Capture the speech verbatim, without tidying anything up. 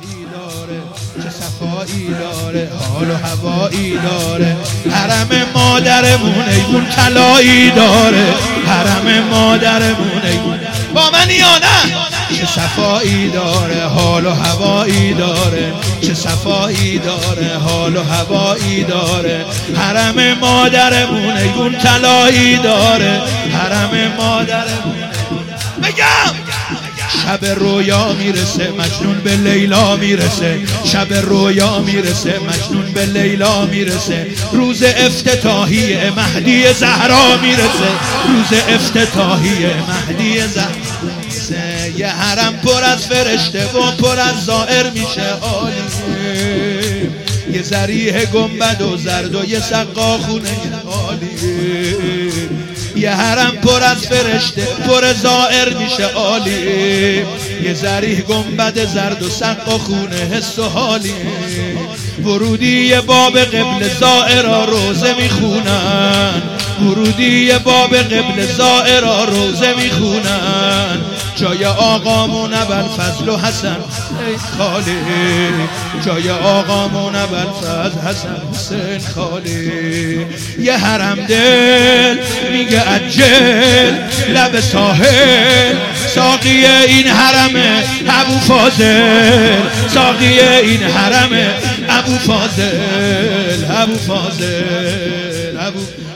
صفایی داره، چه صفایی داره، حال و هوایی داره. حرم مادرمون ایوون طلایی داره، حرم مادرمون ایوون با من یا نه؟ چه صفایی داره، حال و هوایی داره، چه صفایی داره، حال و هوایی داره. حرم مادرمون ایوون طلایی داره، حرم مادرمون. بگم شب رویا میرسه مجنون به لیلا میرسه، شب رویا میرسه مجنون به لیلا میرسه. روز افتتاحی مهدی زهرا میرسه، روز افتتاحی مهدی زهرا. یه حرم پر از فرشته و پر از زائر میشه عالیه، یه ذریح گنبد و زرد و یه سقا خونه عالیه. یه حرم پر از فرشته پر زائر میشه عالیه، یه ذریح گنبد زرد و سقا خونه حس و حالیه. ورودی باب قبل زائرا روزه میخونن، ورودی باب قبل زائرا روزه میخونن. جای آقامون ابوالفضل و حسن خالی، جای آقامون ابوالفضل حسن حسین خالی. یه حرم دل میگه عجل لب ساحل، ساقی این حرمه ابو فاضل، ساقی این حرمه ابو فاضل، ابو فاضل ابو